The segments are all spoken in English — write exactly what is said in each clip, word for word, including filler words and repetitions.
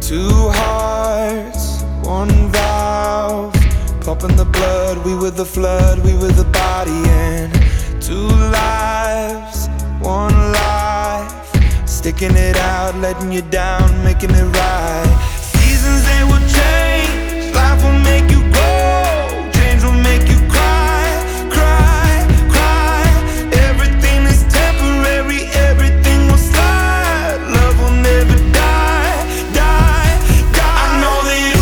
Two hearts, one valve, pumping the blood. We were the flood, we were the body. And two lives, one life, sticking it out, letting you down, making it right. Seasons, they will change, life will make you grow, change will make you cry, cry, cry. Everything is temporary, everything will slide. Love will never die, die, die. I know that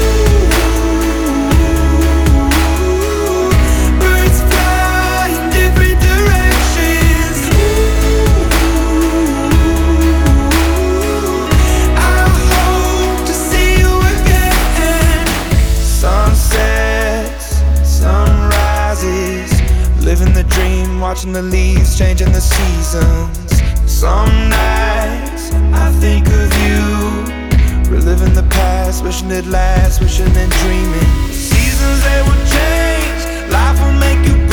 ooh, birds fly in different directions. Ooh, I hope to see you again. Sunsets, sunrises, living the dream, watching the leaves, changing the seasons. Some nights I think of you, reliving the past, wishing it lasts, wishing and dreaming. Seasons, they will change, life will make you